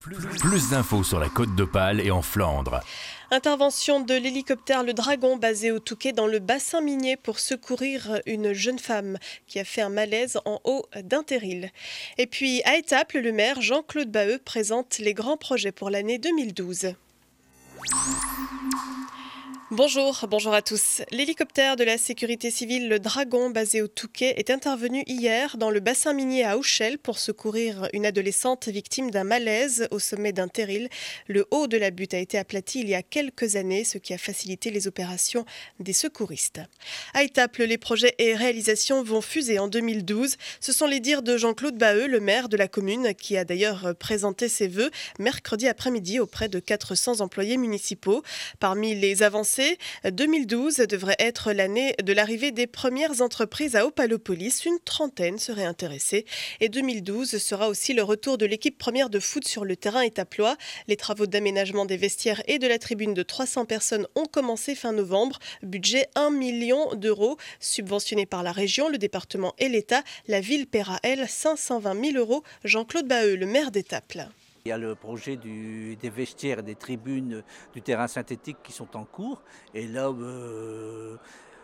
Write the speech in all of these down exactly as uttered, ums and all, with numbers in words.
Plus, plus d'infos sur la Côte d'Opale et en Flandre. Intervention de l'hélicoptère Le Dragon basé au Touquet dans le bassin minier pour secourir une jeune femme qui a fait un malaise en haut d'un terril. Et puis à Étaples, le maire Jean-Claude Baheux présente les grands projets pour l'année deux mille douze. Bonjour, bonjour à tous. L'hélicoptère de la sécurité civile Le Dragon, basé au Touquet, est intervenu hier dans le bassin minier à Auchel pour secourir une adolescente victime d'un malaise au sommet d'un terril. Le haut de la butte a été aplati il y a quelques années, ce qui a facilité les opérations des secouristes. À Étaples, les projets et réalisations vont fuser en deux mille douze. Ce sont les dires de Jean-Claude Baheux, le maire de la commune, qui a d'ailleurs présenté ses vœux mercredi après-midi auprès de quatre cents employés municipaux. Parmi les avancées, deux mille douze devrait être l'année de l'arrivée des premières entreprises à Opalopolis. Une trentaine seraient intéressées. Et deux mille douze sera aussi le retour de l'équipe première de foot sur le terrain étaplois. Les travaux d'aménagement des vestiaires et de la tribune de trois cents personnes ont commencé fin novembre. Budget un million d'euros, subventionné par la région, le département et l'État. La ville paiera, elle, cinq cent vingt mille euros. Jean-Claude Baheux, le maire d'Étaples. Il y a le projet du, des vestiaires et des tribunes du terrain synthétique qui sont en cours. Et là, euh,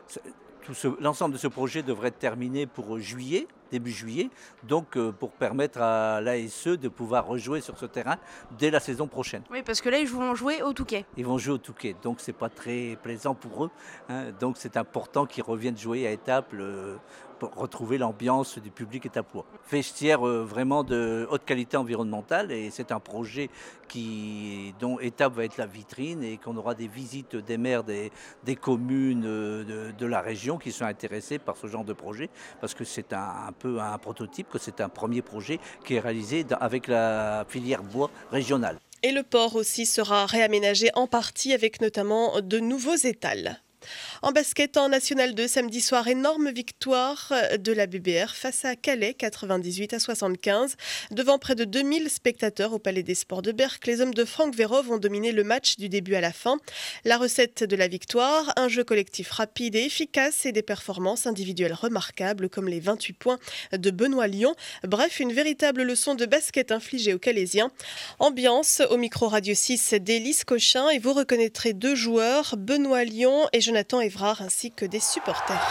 tout ce, l'ensemble de ce projet devrait être terminé pour juillet, début juillet. Donc euh, pour permettre à l'A S E de pouvoir rejouer sur ce terrain dès la saison prochaine. Oui, parce que là, ils vont jouer au Touquet. Ils vont jouer au Touquet, donc c'est pas très plaisant pour eux. Hein. Donc c'est important qu'ils reviennent jouer à Étaples euh, pour retrouver l'ambiance du public étaplois. Vestiaire euh, vraiment de haute qualité environnementale, et c'est un projet qui, dont Étaples va être la vitrine, et qu'on aura des visites des maires des, des communes euh, de, de la région qui sont intéressés par ce genre de projet, parce que c'est un, un peu un prototype, que c'est un premier projet qui est réalisé dans, avec la filière bois régionale. Et le port aussi sera réaménagé en partie avec notamment de nouveaux étals. En basket, en National deux, samedi soir, énorme victoire de la B B R face à Calais, quatre-vingt-dix-huit à soixante-quinze. Devant près de deux mille spectateurs au Palais des Sports de Berck, les hommes de Franck Vérov ont dominé le match du début à la fin. La recette de la victoire, un jeu collectif rapide et efficace et des performances individuelles remarquables comme les vingt-huit points de Benoît Lyon. Bref, une véritable leçon de basket infligée aux Calaisiens. Ambiance au micro Radio six d'Élise Cochin, et vous reconnaîtrez deux joueurs, Benoît Lyon et Jonathan Évrard, ainsi que des supporters.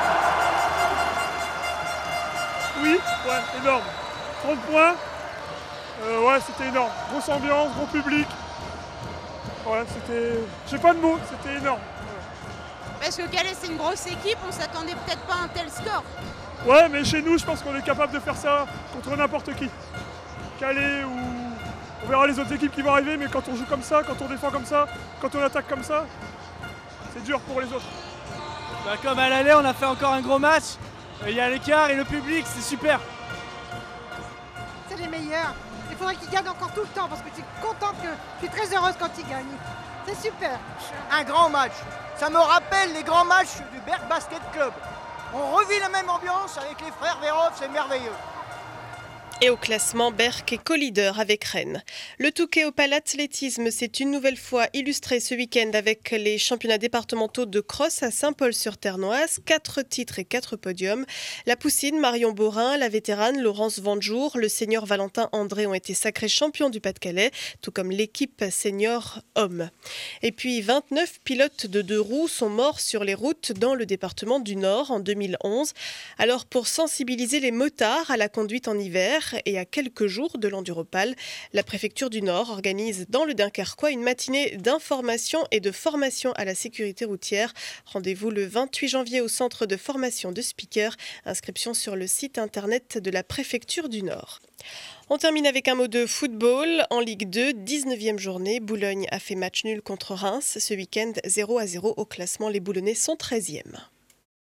Oui, ouais, énorme. trente points, euh, ouais, c'était énorme. Grosse ambiance, gros public. Ouais, c'était... J'ai pas de mots, c'était énorme. Ouais. Parce que Calais, c'est une grosse équipe, on s'attendait peut-être pas à un tel score. Ouais, mais chez nous, je pense qu'on est capable de faire ça contre n'importe qui. Calais ou... On verra les autres équipes qui vont arriver, mais quand on joue comme ça, quand on défend comme ça, quand on attaque comme ça, c'est dur pour les autres. Bah comme à l'aller, on a fait encore un gros match. Il y a l'écart et le public, c'est super. C'est les meilleurs. Il faudrait qu'ils gagnent encore tout le temps parce que je suis contente, que je suis très heureuse quand ils gagnent. C'est super. Un grand match. Ça me rappelle les grands matchs du Berck Basket Club. On revit la même ambiance avec les frères Vérov, c'est merveilleux. Et au classement, Berck est co-leader avec Rennes. Le Touquet Opale Athlétisme s'est une nouvelle fois illustré ce week-end avec les championnats départementaux de cross à Saint-Paul-sur-Ternoise. Quatre titres et quatre podiums. La poussine Marion Borin, la vétérane Laurence Vanjour, le senior Valentin André ont été sacrés champions du Pas-de-Calais, tout comme l'équipe senior homme. Et puis vingt-neuf pilotes de deux roues sont morts sur les routes dans le département du Nord en deux mille onze. Alors pour sensibiliser les motards à la conduite en hiver, et à quelques jours de l'Enduropale, la préfecture du Nord organise dans le Dunkerquois une matinée d'information et de formation à la sécurité routière. Rendez-vous le vingt-huit janvier au centre de formation de speakers. Inscription sur le site internet de la préfecture du Nord. On termine avec un mot de football. En Ligue deux, dix-neuvième journée, Boulogne a fait match nul contre Reims. Ce week-end, zéro à zéro au classement. Les Boulonnais sont treizièmes.